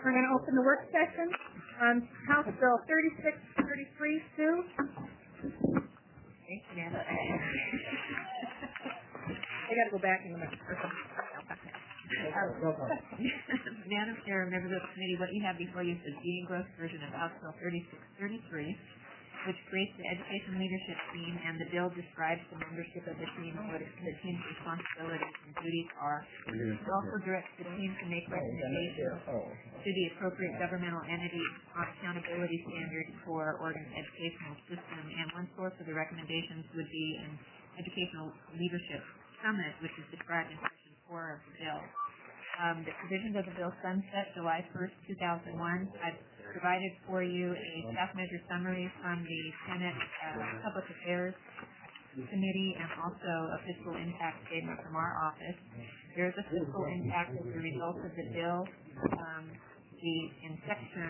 We're going to open the work session on House Bill 3633. Sue? Thanks, Nana. I got to go back in a minute. Madam Chair, members of the committee, what you have before you is the engrossed version of House Bill 3633, which creates the education leadership team, and the bill describes the membership of the team, what the team's responsibilities and duties are. It also directs the team to make recommendations to the appropriate governmental entities on accountability standards for Oregon's educational system, and one source of the recommendations would be an educational leadership summit, which is described in Section 4 of the bill. The provisions of the bill sunset July 1st, 2001. I've provided for you a staff measure summary from the Senate Public Affairs Committee and also a fiscal impact statement from our office. There is a fiscal impact as a result of the bill. In Section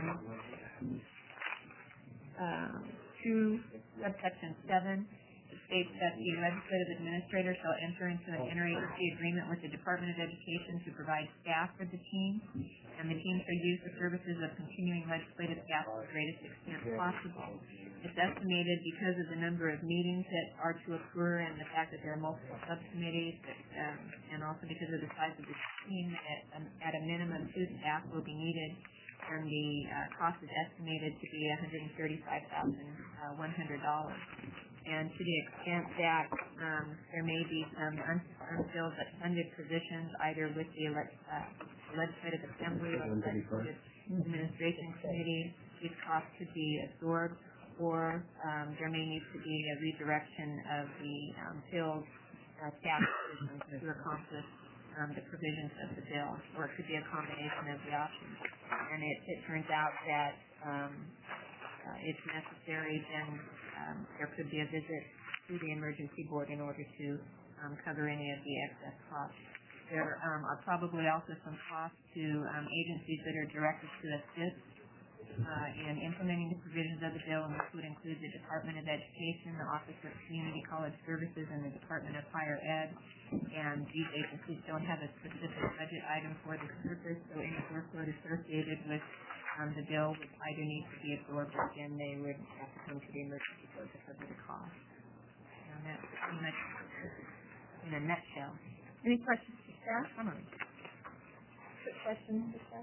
2, subsection 7, states that the legislative administrator shall enter into an interagency agreement with the Department of Education to provide staff for the team, and the team shall use the services of continuing legislative staff to the greatest extent possible. It's estimated because of the number of meetings that are to occur and the fact that there are multiple subcommittees, and also because of the size of the team, at a minimum 2 staff will be needed, and the cost is estimated to be $135,100. And to the extent that there may be some unfilled but funded positions either with the Legislative Assembly or the Legislative Administration Committee, these costs could be absorbed, or there may need to be a redirection of the filled staff positions to accomplish the provisions of the bill, or it could be a combination of the options. And it turns out that if necessary, then there could be a visit to the emergency board in order to cover any of the excess costs. There are probably also some costs to agencies that are directed to assist in implementing the provisions of the bill, and this would include the Department of Education, the Office of Community College Services, and the Department of Higher Ed. And these agencies don't have a specific budget item for this purpose, so any workload associated with the bill would either need to be absorbed, or again they would have to come to the emergency board to cover the cost. And that's pretty much in a nutshell. Any questions for staff? Summary. Quick questions for staff?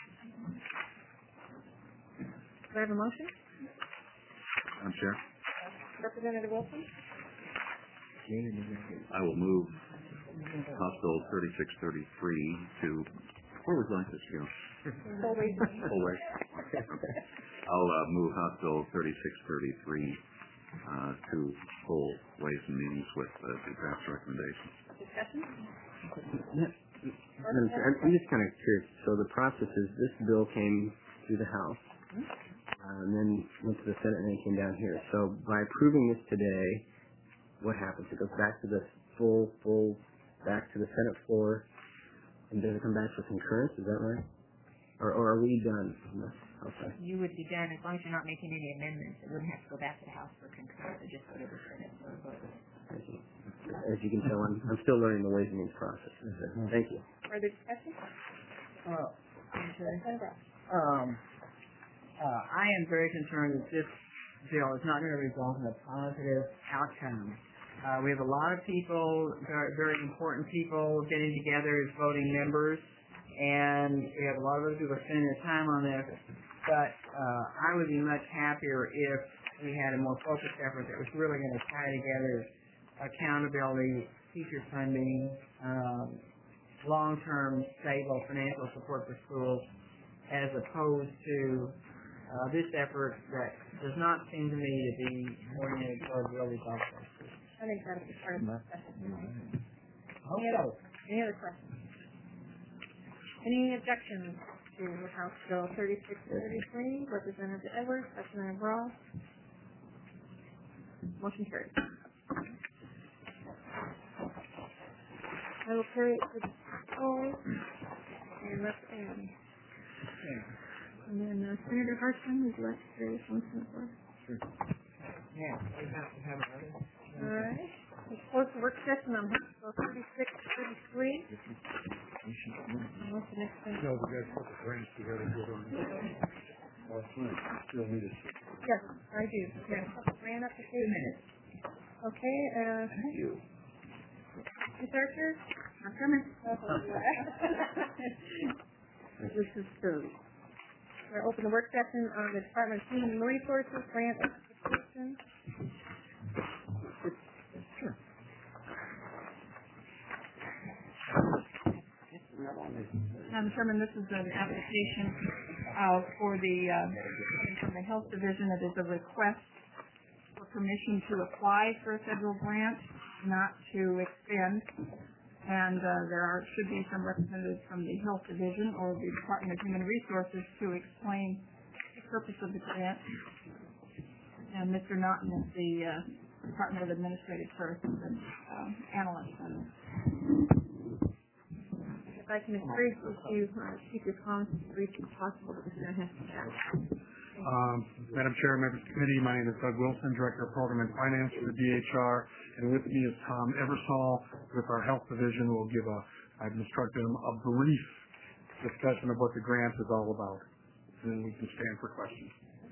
Do I have a motion? Madam Chair. Representative Wilson? I will move House Bill 3633 to, where would you like this to go? Full way. I'll move House Bill 3633 to full Ways and Means with the draft recommendations. Discussion? I'm just kind of curious. So the process is this bill came through the House, and then went to the Senate, and then came down here. So by approving this today, what happens? It goes back to the back to the Senate floor, and does it come back for concurrence? Is that right? Or are we done? Okay. You would be done as long as you're not making any amendments. It wouldn't have to go back to the House for concurrence. It just go to the Senate for a vote. As you can tell, I'm still learning the Ways and Means process. Thank you. Further discussion? I am very concerned that this bill is not going to result in a positive outcome. We have a lot of people, very important people, getting together as voting members, and we have a lot of those people spending their time on this. But I would be much happier if we had a more focused effort that was really going to tie together accountability, teacher funding, long-term stable financial support for schools, as opposed to this effort that does not seem to me to be oriented toward real results. I think that would be part of the discussion. Any other questions? Any objections to House Bill 3633? Representative Edwards, Representative Ross? Motion carried. I will carry it to the floor and Representative. And then Senator Hartson, would you like to carry this one to the floor? Sure. Yeah, we have it ready. All right. Let's close the work session on House Bill 3633. What's the next thing? No, we got to put the brains together. Still need us. Yes, I do. Yes. Grant application. 2 minutes. Okay, Thank you. Ms. Archer? I'm coming. This is we're open the work session on the Department of Human Resources grant application. Madam Chairman, this is an application from the Health Division. It is a request for permission to apply for a federal grant, not to extend. And there should be some representatives from the Health Division or the Department of Human Resources to explain the purpose of the grant. And Mr. Naughton is the Department of Administrative Services analyst on this. If I can encourage you to keep your comments as brief as possible, because I have to chat. Madam Chair, members of the committee, my name is Doug Wilson, Director of Program and Finance for the DHR, and with me is Tom Eversole with our Health Division, who will give I've instructed him, a brief discussion of what the grant is all about. And then we can stand for questions.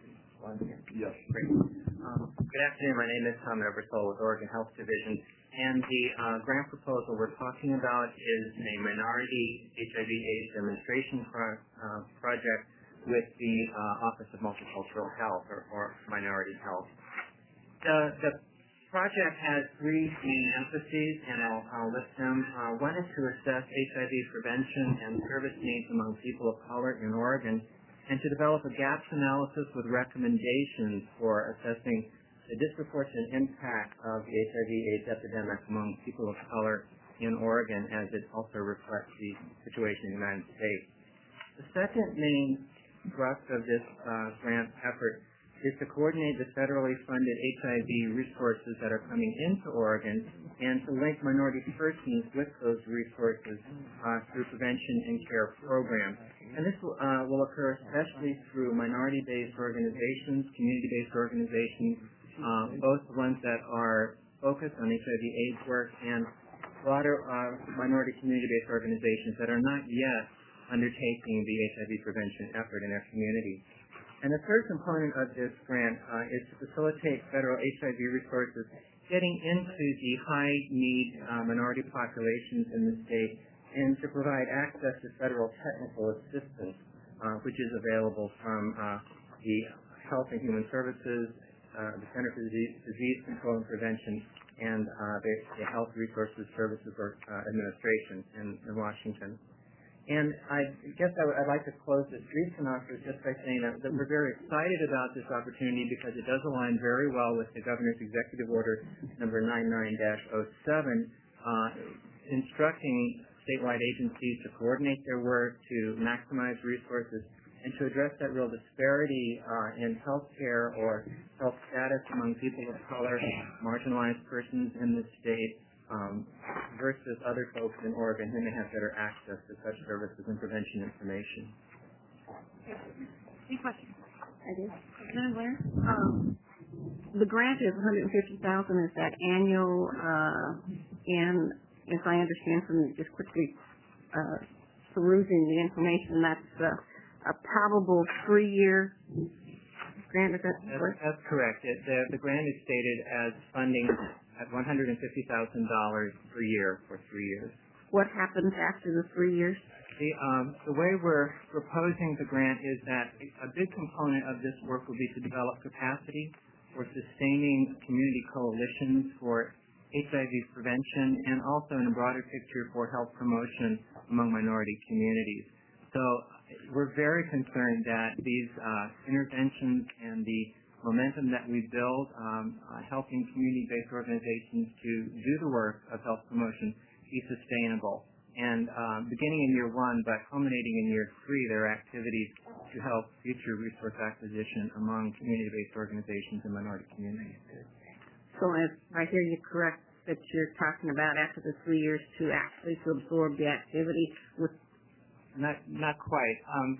Yes. Great. Good afternoon. My name is Tom Eversole with Oregon Health Division, and the grant proposal we're talking about is a minority HIV/AIDS demonstration project with the Office of Multicultural Health or Minority Health. The project has 3 main emphases, and I'll list them. One is to assess HIV prevention and service needs among people of color in Oregon, and to develop a gaps analysis with recommendations for assessing the disproportionate impact of the HIV/AIDS epidemic among people of color in Oregon, as it also reflects the situation in the United States. The second main thrust of this grant effort is to coordinate the federally funded HIV resources that are coming into Oregon and to link minority persons with those resources through prevention and care programs. And this will occur especially through minority-based organizations, community-based organizations, both the ones that are focused on HIV/AIDS work and broader minority community-based organizations that are not yet undertaking the HIV prevention effort in their community. And the third component of this grant is to facilitate federal HIV resources getting into the high-need minority populations in the state and to provide access to federal technical assistance, which is available from the Health and Human Services, the Center for Disease Control and Prevention, and the Health Resources Services Administration in Washington. And I guess I'd like to close this brief synopsis just by saying that we're very excited about this opportunity because it does align very well with the Governor's Executive Order number 99-07, instructing statewide agencies to coordinate their work, to maximize resources, and to address that real disparity in health care or health status among people of color, marginalized persons in the state, versus other folks in Oregon who may have better access to such services and prevention information. Any questions? I do. Madam Blair? The grant is $150,000. Is that annual? And if I understand from just quickly perusing the information, that's a probable 3-year grant. Is that correct? That's correct. The grant is stated as funding at $150,000 per year for 3 years. What happens after the 3 years? The way we're proposing the grant is that a big component of this work will be to develop capacity for sustaining community coalitions for HIV prevention and also in a broader picture for health promotion among minority communities. So we're very concerned that these interventions and the momentum that we build helping community-based organizations to do the work of health promotion be sustainable. And beginning in year 1 but culminating in year 3, there are activities to help future resource acquisition among community-based organizations and minority communities. So if I hear you correct, that you're talking about after the 3 years to actually to absorb the activity with... Not quite.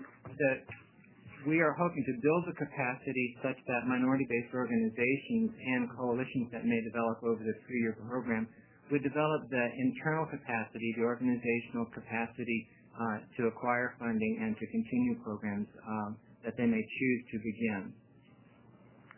We are hoping to build the capacity such that minority-based organizations and coalitions that may develop over the 3-year program would develop the internal capacity, the organizational capacity to acquire funding and to continue programs that they may choose to begin.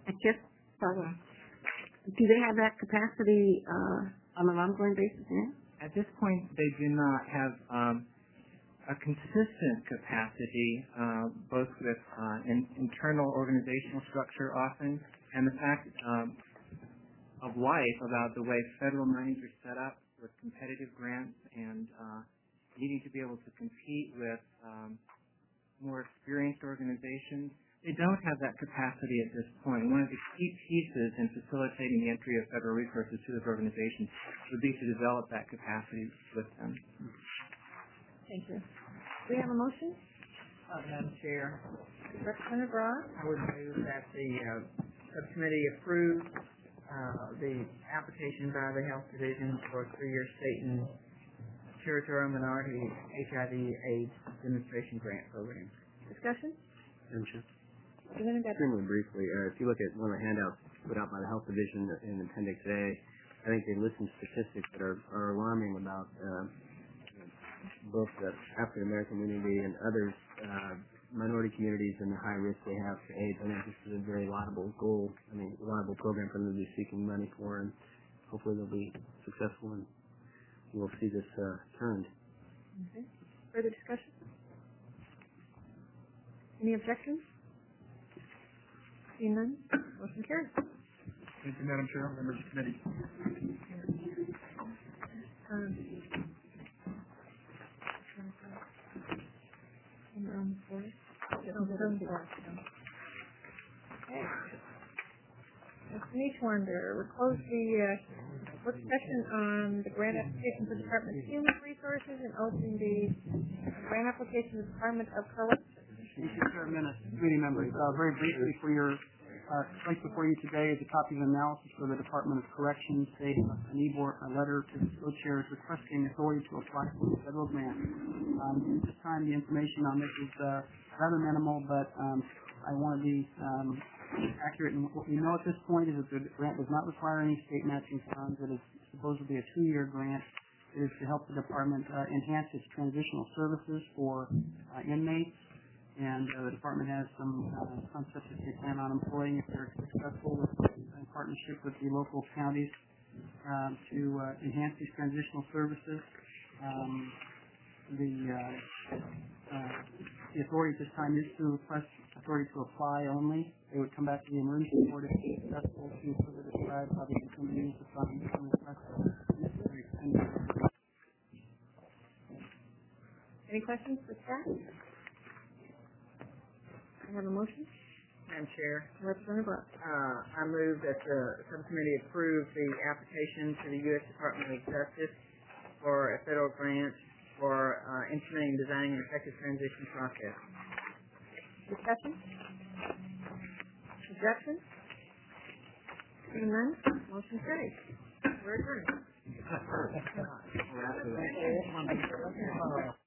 I guess, do they have that capacity on an ongoing basis now? At this point, they do not have a consistent capacity, both with an internal organizational structure often, and the fact of life about the way federal monies are set up with competitive grants and needing to be able to compete with more experienced organizations. They don't have that capacity at this point. One of the key pieces in facilitating the entry of federal resources to those organizations would be to develop that capacity with them. Thank you. Do we have a motion? Madam Chair, Representative Ross? I would move that the subcommittee approve the application by the Health Division for a 3-year state and territorial minority HIV/AIDS demonstration grant program. Discussion? Madam Chair. Representative Bedford? Extremely briefly, if you look at one of the handouts put out by the Health Division in Appendix A, I think they list some statistics that are alarming about both the African American community and others, minority communities, and the high risk they have to AIDS. I think this is a very laudable goal, laudable program for them to be seeking money for, and hopefully they'll be successful and we'll see this turned. Okay. Further discussion? Any objections? Seeing none, motion carries. Thank you, Madam Chair, members of the committee. Okay. Mr. Neitschwander, we'll close the work session on the grant application for the Department of Human Resources and open the grant application to the Department of Corrections. Thank you, Chair, committee members. Very briefly, for your place before you today is a copy of analysis for the Department of Corrections, stating a letter to the co-chairs requesting authority to apply for a federal grant. At this time, the information on this is rather minimal, but I want to be accurate. And what we know at this point is that the grant does not require any state matching funds. It is supposedly a 2-year grant. It is to help the department enhance its transitional services for inmates. And the department has some concepts that they plan on employing if they're successful in partnership with the local counties to enhance these transitional services. The authority at this time is to request authority to apply only. They would come back to the emergency board if they're successful to further describe how they can use the funds and request necessary expenditure. Any questions for staff? I have a motion. Madam Chair, Representative Ross. I move that the subcommittee approve the application to the U.S. Department of Justice for a federal grant for implementing, designing an effective transition process. Discussion? Objection? Seeing none, motion carries. We're adjourned.